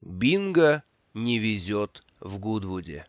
Бинго не везет в Гудвуде.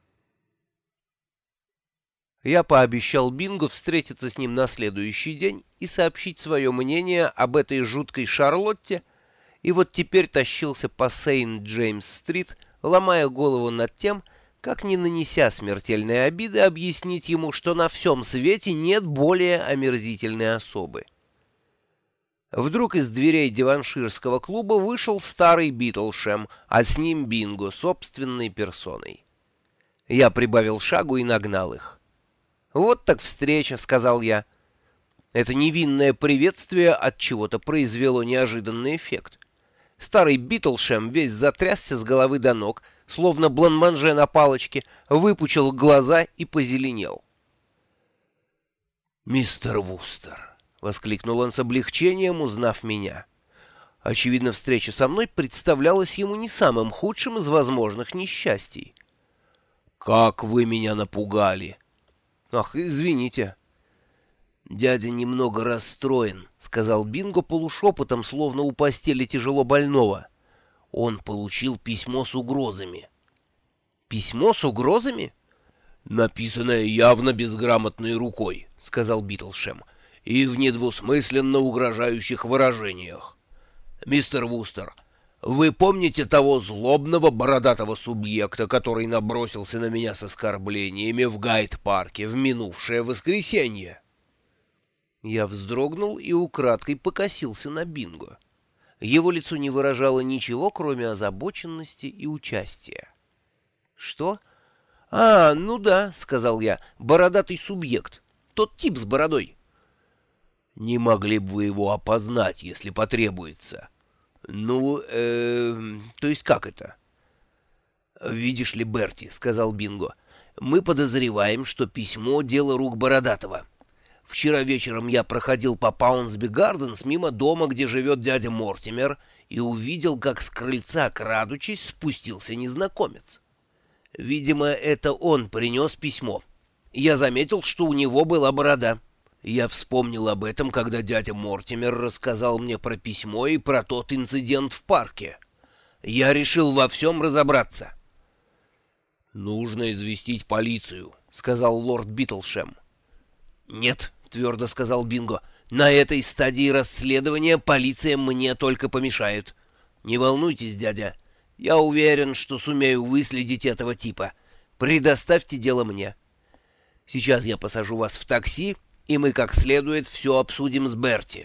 Я пообещал Бинго встретиться с ним на следующий день и сообщить свое мнение об этой жуткой Шарлотте, и вот теперь тащился по Сейнт-Джеймс-стрит, ломая голову над тем, как, не нанеся смертельной обиды, объяснить ему, что на всем свете нет более омерзительной особы. Вдруг из дверей диванширского клуба вышел старый Битлшем, а с ним Бинго собственной персоной. Я прибавил шагу и нагнал их. «Вот так встреча», — сказал я. Это невинное приветствие от чего-то произвело неожиданный эффект. Старый Битлшем весь затрясся с головы до ног, словно бланманже на палочке, выпучил глаза и позеленел. «Мистер Вустер!» — воскликнул он с облегчением, узнав меня. Очевидно, встреча со мной представлялась ему не самым худшим из возможных несчастий. «Как вы меня напугали!» «Ах, извините!» «Дядя немного расстроен», — сказал Бинго полушепотом, словно у постели тяжело больного. «Он получил письмо с угрозами». «Письмо с угрозами?» «Написанное явно безграмотной рукой», — сказал Битлшем, — «и в недвусмысленно угрожающих выражениях. Мистер Вустер, вы помните того злобного бородатого субъекта, который набросился на меня с оскорблениями в Гайд-парке в минувшее воскресенье?» Я вздрогнул и украдкой покосился на Бинго. Его лицо не выражало ничего, кроме озабоченности и участия. «Что? А, ну да», — сказал я, — «бородатый субъект. Тот тип с бородой». «Не могли бы вы его опознать, если потребуется?» «Ну, то есть как это?» «Видишь ли, Берти», — сказал Бинго, — «мы подозреваем, что письмо — дело рук Бородатого. Вчера вечером я проходил по Паунсби-Гарденс мимо дома, где живет дядя Мортимер, и увидел, как с крыльца, крадучись, спустился незнакомец. Видимо, это он принес письмо. Я заметил, что у него была борода. Я вспомнил об этом, когда дядя Мортимер рассказал мне про письмо и про тот инцидент в парке. Я решил во всем разобраться». «Нужно известить полицию», — сказал лорд Битлшем. «Нет», — твердо сказал Бинго, — «на этой стадии расследования полиция мне только помешает. Не волнуйтесь, дядя. Я уверен, что сумею выследить этого типа. Предоставьте дело мне. Сейчас я посажу вас в такси, и мы как следует все обсудим с Берти».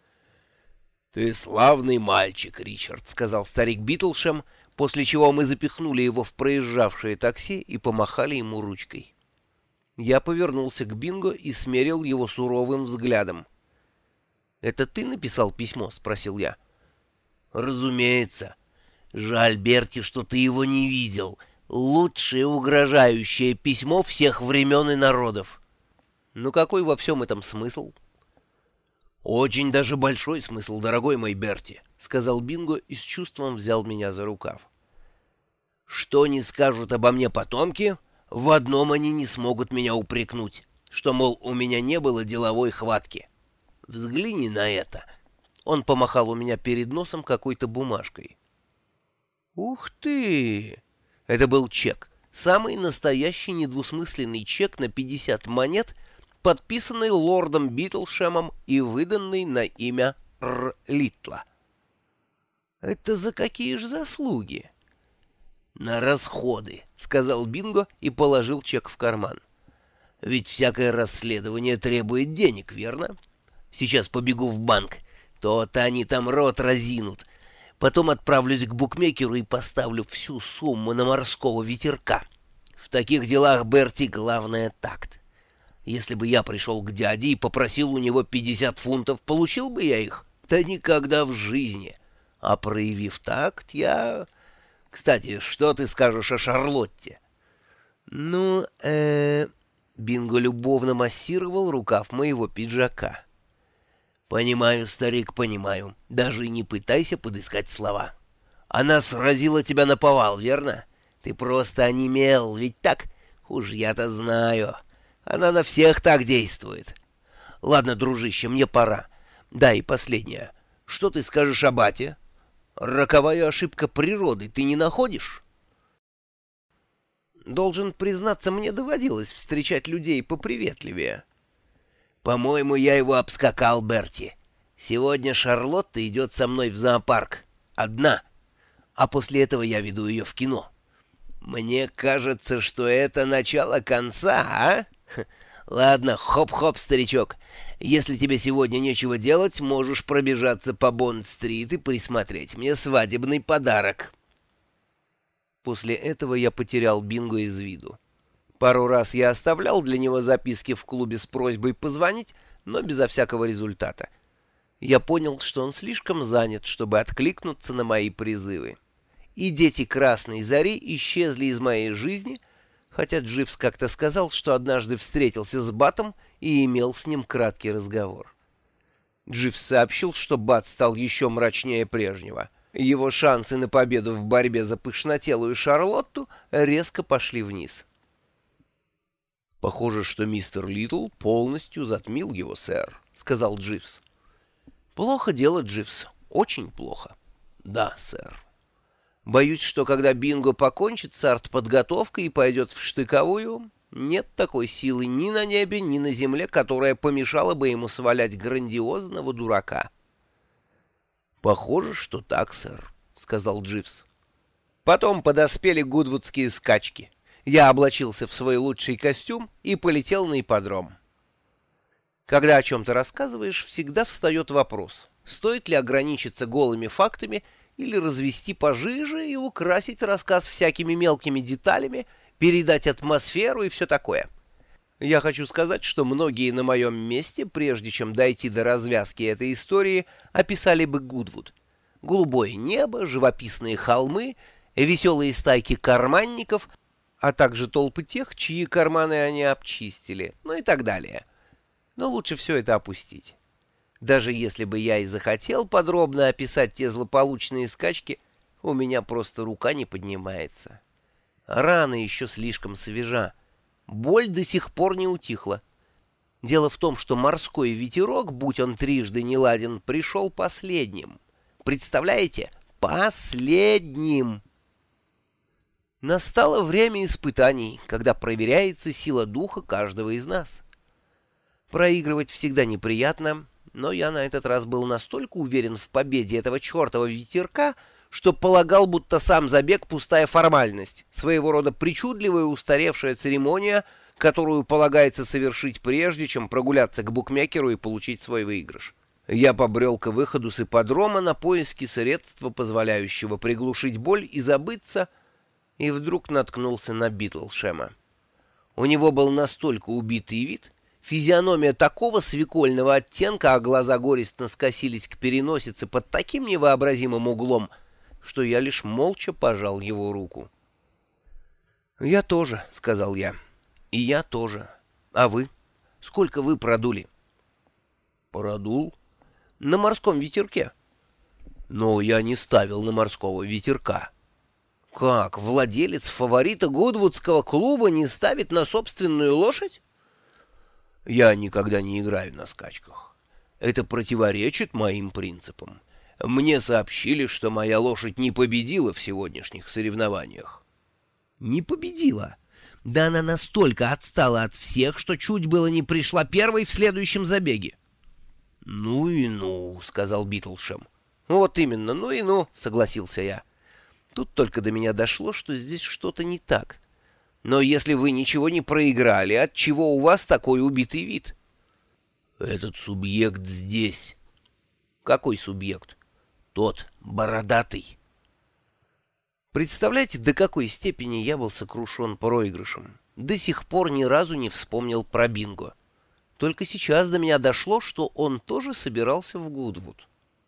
«Ты славный мальчик, Ричард», — сказал старик Битлшем, после чего мы запихнули его в проезжавшее такси и помахали ему ручкой. Я повернулся к Бинго и смерил его суровым взглядом. «Это ты написал письмо?» — спросил я. «Разумеется. Жаль, Берти, что ты его не видел. Лучшее угрожающее письмо всех времен и народов». «Ну какой во всем этом смысл?» «Очень даже большой смысл, дорогой мой Берти», — сказал Бинго и с чувством взял меня за рукав. «Что не скажут обо мне потомки, в одном они не смогут меня упрекнуть, что, мол, у меня не было деловой хватки. Взгляни на это». Он помахал у меня перед носом какой-то бумажкой. «Ух ты!» Это был чек, самый настоящий недвусмысленный чек на 50 монет, подписанный лордом Битлшемом и выданный на имя Р. Литла. «Это за какие же заслуги?» «На расходы», — сказал Бинго и положил чек в карман. «Ведь всякое расследование требует денег, верно? Сейчас побегу в банк, то-то они там рот разинут. Потом отправлюсь к букмекеру и поставлю всю сумму на морского ветерка. В таких делах, Берти, главное такт. Если бы я пришел к дяде и попросил у него 50 фунтов, получил бы я их? Да никогда в жизни. А проявив такт, я... Кстати, что ты скажешь о Шарлотте?» «Ну, Бинго любовно массировал рукав моего пиджака. «Понимаю, старик, понимаю. Даже и не пытайся подыскать слова. Она сразила тебя наповал, верно? Ты просто онемел, ведь так? Уж я-то знаю. Она на всех так действует. Ладно, дружище, мне пора. Да, и последнее. Что ты скажешь о бате?» Роковая ошибка природы, ты не находишь? Должен признаться, мне доводилось встречать людей поприветливее. По-моему, я его обскакал, Берти. Сегодня Шарлотта идет со мной в зоопарк. Одна. А после этого я веду ее в кино. Мне кажется, что это начало конца, а? Ладно, хоп-хоп, старичок. Если тебе сегодня нечего делать, можешь пробежаться по Бонд-стрит и присмотреть мне свадебный подарок. После этого я потерял Бинго из виду. Пару раз я оставлял для него записки в клубе с просьбой позвонить, но безо всякого результата. Я понял, что он слишком занят, чтобы откликнуться на мои призывы. И дети Красной Зари исчезли из моей жизни, хотя Дживс как-то сказал, что однажды встретился с Батом и имел с ним краткий разговор. Дживс сообщил, что Бат стал еще мрачнее прежнего. Его шансы на победу в борьбе за пышнотелую Шарлотту резко пошли вниз. «Похоже, что мистер Литл полностью затмил его, сэр», — сказал Дживс. «Плохо дело, Дживс, очень плохо». «Да, сэр. Боюсь, что когда Бинго покончит с артподготовкой и пойдет в штыковую, нет такой силы ни на небе, ни на земле, которая помешала бы ему свалять грандиозного дурака». «Похоже, что так, сэр», — сказал Дживс. Потом подоспели гудвудские скачки. Я облачился в свой лучший костюм и полетел на ипподром. Когда о чем-то рассказываешь, всегда встает вопрос, стоит ли ограничиться голыми фактами или развести пожиже и украсить рассказ всякими мелкими деталями, передать атмосферу и все такое. Я хочу сказать, что многие на моем месте, прежде чем дойти до развязки этой истории, описали бы Гудвуд. Голубое небо, живописные холмы, веселые стайки карманников, а также толпы тех, чьи карманы они обчистили, ну и так далее. Но лучше все это опустить. Даже если бы я и захотел подробно описать те злополучные скачки, у меня просто рука не поднимается. Рана еще слишком свежа. Боль до сих пор не утихла. Дело в том, что морской ветерок, будь он трижды неладен, пришел последним. Представляете? Последним! Настало время испытаний, когда проверяется сила духа каждого из нас. Проигрывать всегда неприятно, но я на этот раз был настолько уверен в победе этого чертова ветерка, что полагал, будто сам забег — пустая формальность, своего рода причудливая устаревшая церемония, которую полагается совершить прежде, чем прогуляться к букмекеру и получить свой выигрыш. Я побрел к выходу с ипподрома на поиски средства, позволяющего приглушить боль и забыться, и вдруг наткнулся на Битлшема. У него был настолько убитый вид, физиономия такого свекольного оттенка, а глаза горестно скосились к переносице под таким невообразимым углом, что я лишь молча пожал его руку. «Я тоже», — сказал я. «И я тоже. А вы? Сколько вы продули?» «Продул?» «На морском ветерке». «Но я не ставил на морского ветерка». «Как, владелец фаворита Гудвудского клуба не ставит на собственную лошадь?» «Я никогда не играю на скачках. Это противоречит моим принципам. Мне сообщили, что моя лошадь не победила в сегодняшних соревнованиях». «Не победила? Да она настолько отстала от всех, что чуть было не пришла первой в следующем забеге». «Ну и ну», — сказал Битлшем. «Вот именно, ну и ну», — согласился я. Тут только до меня дошло, что здесь что-то не так. «Но если вы ничего не проиграли, отчего у вас такой убитый вид?» «Этот субъект здесь». «Какой субъект?» «Тот, бородатый». Представляете, до какой степени я был сокрушен проигрышем. До сих пор ни разу не вспомнил про Бинго. Только сейчас до меня дошло, что он тоже собирался в Гудвуд.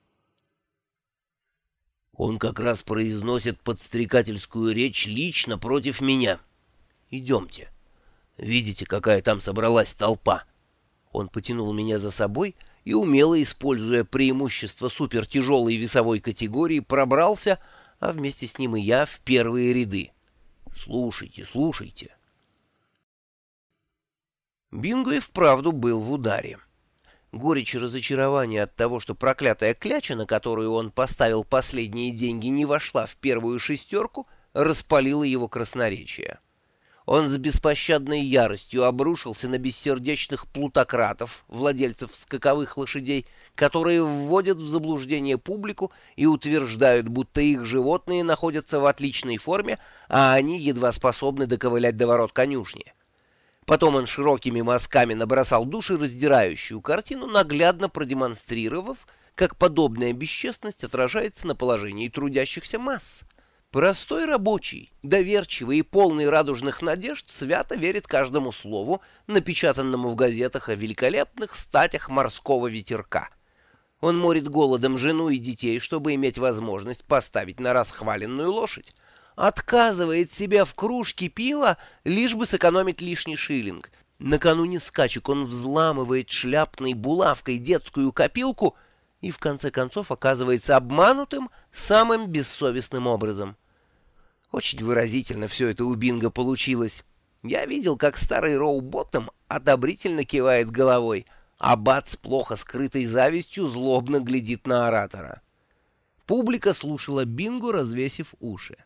«Он как раз произносит подстрекательскую речь лично против меня. Идемте. Видите, какая там собралась толпа?» Он потянул меня за собой и, умело используя преимущество супертяжелой весовой категории, пробрался, а вместе с ним и я, в первые ряды. «Слушайте, слушайте». Бинго и вправду был в ударе. Горечь и разочарование от того, что проклятая кляча, на которую он поставил последние деньги, не вошла в первую шестерку, распалила его красноречие. Он с беспощадной яростью обрушился на бессердечных плутократов, владельцев скаковых лошадей, которые вводят в заблуждение публику и утверждают, будто их животные находятся в отличной форме, а они едва способны доковылять до ворот конюшни. Потом он широкими мазками набросал душераздирающую картину, наглядно продемонстрировав, как подобная бесчестность отражается на положении трудящихся масс. Простой рабочий, доверчивый и полный радужных надежд, свято верит каждому слову, напечатанному в газетах о великолепных статях морского ветерка. Он морит голодом жену и детей, чтобы иметь возможность поставить на расхваленную лошадь. Отказывает себе в кружке пива, лишь бы сэкономить лишний шиллинг. Накануне скачек он взламывает шляпной булавкой детскую копилку и в конце концов оказывается обманутым самым бессовестным образом. Очень выразительно все это у Бинго получилось. Я видел, как старый Роуботтом одобрительно кивает головой, а Бат с плохо скрытой завистью злобно глядит на оратора. Публика слушала Бинго, развесив уши.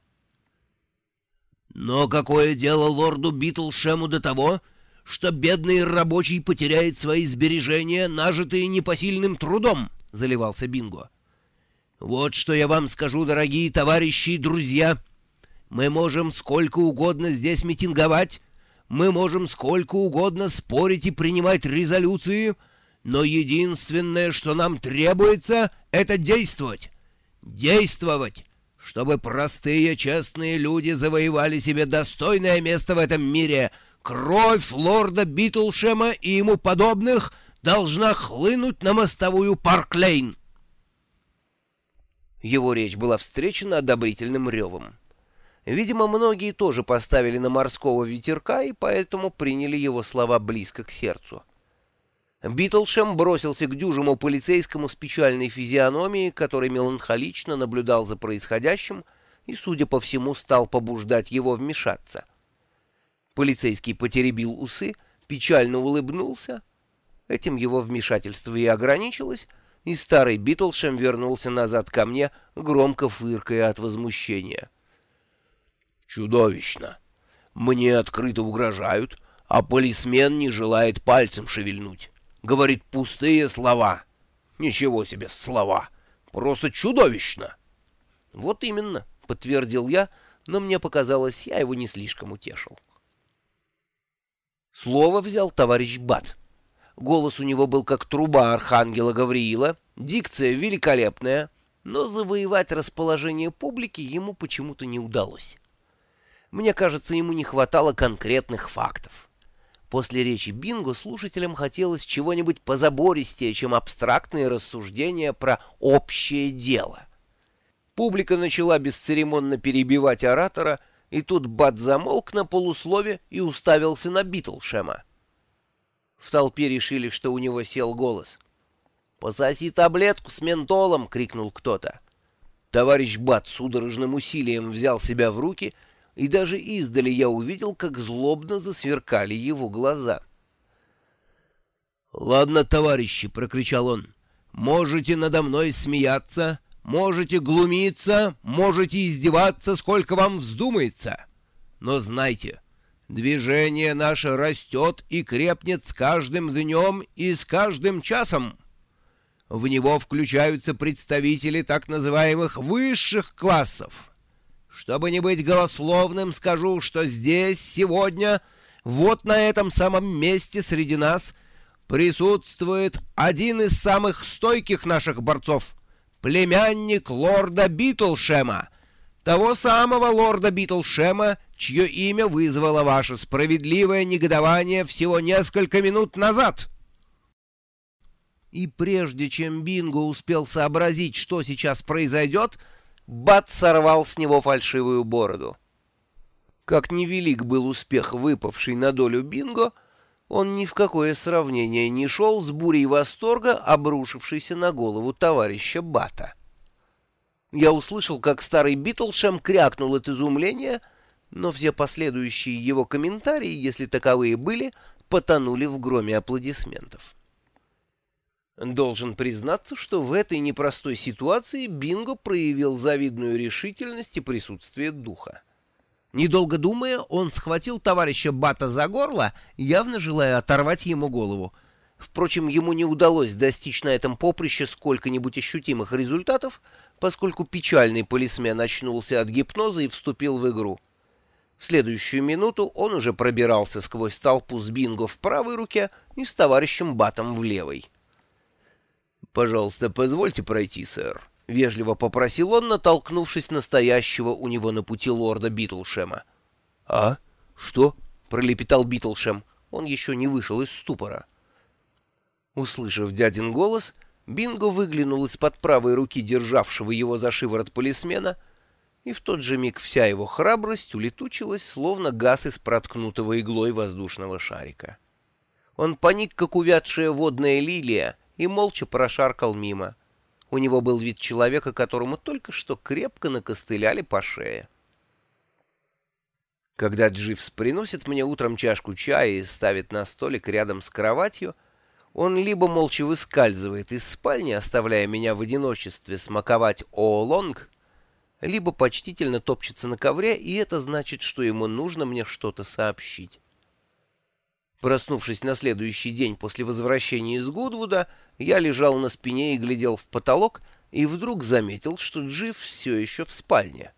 «Но какое дело лорду Битлшему до того, что бедный рабочий потеряет свои сбережения, нажитые непосильным трудом?» — заливался Бинго. «Вот что я вам скажу, дорогие товарищи и друзья. Мы можем сколько угодно здесь митинговать, мы можем сколько угодно спорить и принимать резолюции, но единственное, что нам требуется, это действовать. Действовать, чтобы простые честные люди завоевали себе достойное место в этом мире. Кровь лорда Битлшема и ему подобных должна хлынуть на мостовую Парк-Лейн». Его речь была встречена одобрительным ревом. Видимо, многие тоже поставили на морского ветерка и поэтому приняли его слова близко к сердцу. Битлшем бросился к дюжему полицейскому с печальной физиономией, который меланхолично наблюдал за происходящим и, судя по всему, стал побуждать его вмешаться. Полицейский потеребил усы, печально улыбнулся. Этим его вмешательство и ограничилось, и старый Битлшем вернулся назад ко мне, громко фыркая от возмущения. «Чудовищно! Мне открыто угрожают, а полисмен не желает пальцем шевельнуть. Говорит пустые слова. Ничего себе слова! Просто чудовищно!» «Вот именно», — подтвердил я, но мне показалось, я его не слишком утешил. Слово взял товарищ Бат. Голос у него был как труба архангела Гавриила, дикция великолепная, но завоевать расположение публики ему почему-то не удалось. Мне кажется, ему не хватало конкретных фактов. После речи Бинго слушателям хотелось чего-нибудь позабористее, чем абстрактные рассуждения про общее дело. Публика начала бесцеремонно перебивать оратора, и тут Бат замолк на полуслове и уставился на Битлшема. В толпе решили, что у него сел голос. «Пососи таблетку с ментолом!» — крикнул кто-то. Товарищ Бат судорожным усилием взял себя в руки, и даже издали я увидел, как злобно засверкали его глаза. «Ладно, товарищи!» — прокричал он. «Можете надо мной смеяться, можете глумиться, можете издеваться, сколько вам вздумается. Но знайте, движение наше растет и крепнет с каждым днем и с каждым часом. В него включаются представители так называемых высших классов. Чтобы не быть голословным, скажу, что здесь, сегодня, вот на этом самом месте среди нас присутствует один из самых стойких наших борцов, племянник лорда Битлшема, того самого лорда Битлшема, чье имя вызвало ваше справедливое негодование всего несколько минут назад». И прежде чем Бинго успел сообразить, что сейчас произойдет, Бат сорвал с него фальшивую бороду. Как невелик был успех, выпавший на долю Бинго, он ни в какое сравнение не шел с бурей восторга, обрушившейся на голову товарища Бата. Я услышал, как старый Битлшем крякнул от изумления, но все последующие его комментарии, если таковые были, потонули в громе аплодисментов. Должен признаться, что в этой непростой ситуации Бинго проявил завидную решительность и присутствие духа. Недолго думая, он схватил товарища Бата за горло, явно желая оторвать ему голову. Впрочем, ему не удалось достичь на этом поприще сколько-нибудь ощутимых результатов, поскольку печальный полисмен очнулся от гипноза и вступил в игру. В следующую минуту он уже пробирался сквозь толпу с Бинго в правой руке и с товарищем Батом в левой. «Пожалуйста, позвольте пройти, сэр», — вежливо попросил он, натолкнувшись на стоящего у него на пути лорда Битлшема. «А? Что?» — пролепетал Битлшем. Он еще не вышел из ступора. Услышав дядин голос, Бинго выглянул из-под правой руки державшего его за шиворот полисмена, и в тот же миг вся его храбрость улетучилась, словно газ из проткнутого иглой воздушного шарика. Он поник, как увядшая водная лилия, и молча прошаркал мимо. У него был вид человека, которому только что крепко накостыляли по шее. Когда Дживс приносит мне утром чашку чая и ставит на столик рядом с кроватью, он либо молча выскальзывает из спальни, оставляя меня в одиночестве смаковать оолонг, либо почтительно топчется на ковре, и это значит, что ему нужно мне что-то сообщить. Проснувшись на следующий день после возвращения из Гудвуда, я лежал на спине и глядел в потолок, и вдруг заметил, что Дживс все еще в спальне.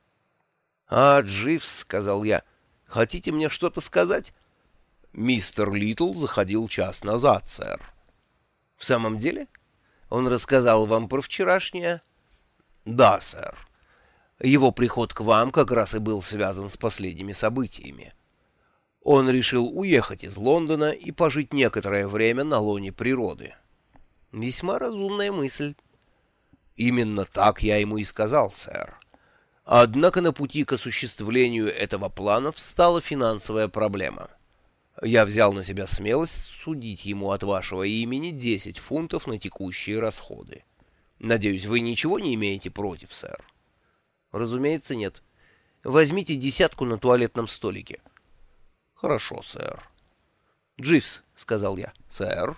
«А, Дживс», — сказал я, — «хотите мне что-то сказать?» «Мистер Литл заходил час назад, сэр». «В самом деле? Он рассказал вам про вчерашнее?» «Да, сэр. Его приход к вам как раз и был связан с последними событиями. Он решил уехать из Лондона и пожить некоторое время на лоне природы». «Весьма разумная мысль». «Именно так я ему и сказал, сэр. Однако на пути к осуществлению этого плана встала финансовая проблема. Я взял на себя смелость судить ему от вашего имени 10 фунтов на текущие расходы. Надеюсь, вы ничего не имеете против, сэр?» «Разумеется, нет. Возьмите 10 на туалетном столике». «Хорошо, сэр». «Дживс», — сказал я. «Сэр».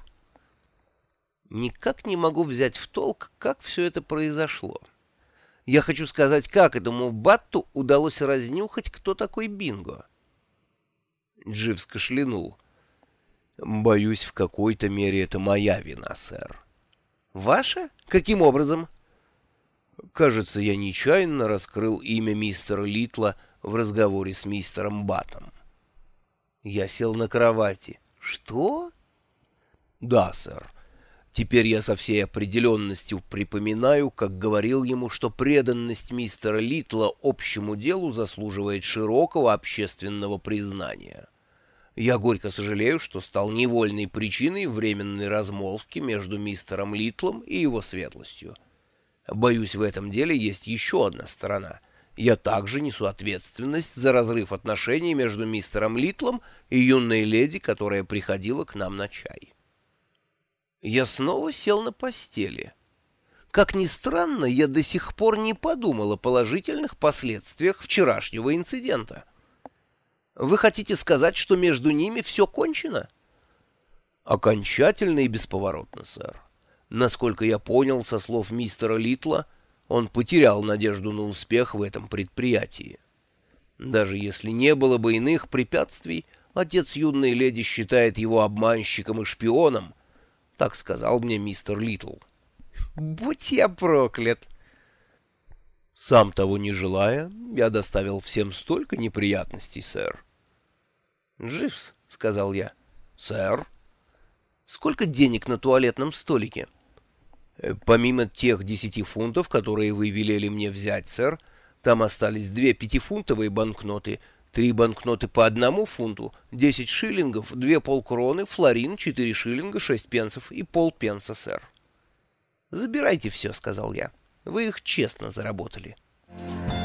Никак не могу взять в толк, как все это произошло. Я хочу сказать, как этому Батту удалось разнюхать, кто такой Бинго. Дживс кашлянул. «Боюсь, в какой-то мере это моя вина, сэр». «Ваша? Каким образом?» «Кажется, я нечаянно раскрыл имя мистера Литла в разговоре с мистером Баттом». Я сел на кровати. «Что?» «Да, сэр. Теперь я со всей определенностью припоминаю, как говорил ему, что преданность мистера Литла общему делу заслуживает широкого общественного признания. Я горько сожалею, что стал невольной причиной временной размолвки между мистером Литлом и его светлостью. Боюсь, в этом деле есть еще одна сторона. Я также несу ответственность за разрыв отношений между мистером Литлом и юной леди, которая приходила к нам на чай». Я снова сел на постели. Как ни странно, я до сих пор не подумал о положительных последствиях вчерашнего инцидента. Вы хотите сказать, что между ними все кончено? Окончательно и бесповоротно, сэр. Насколько я понял со слов мистера Литла, он потерял надежду на успех в этом предприятии. Даже если не было бы иных препятствий, отец юной леди считает его обманщиком и шпионом. Так сказал мне мистер Литл. Будь я проклят! Сам того не желая, я доставил всем столько неприятностей, сэр. «Дживс», — сказал я. «Сэр?» «Сколько денег на туалетном столике?» «Помимо тех 10 фунтов, которые вы велели мне взять, сэр, там остались 2 пятифунтовые банкноты, 3 банкноты по 1 фунту, 10 шиллингов, 2 полкроны, флорин, 4 шиллинга, 6 пенсов и полпенса, сэр». «Забирайте все», — сказал я. «Вы их честно заработали».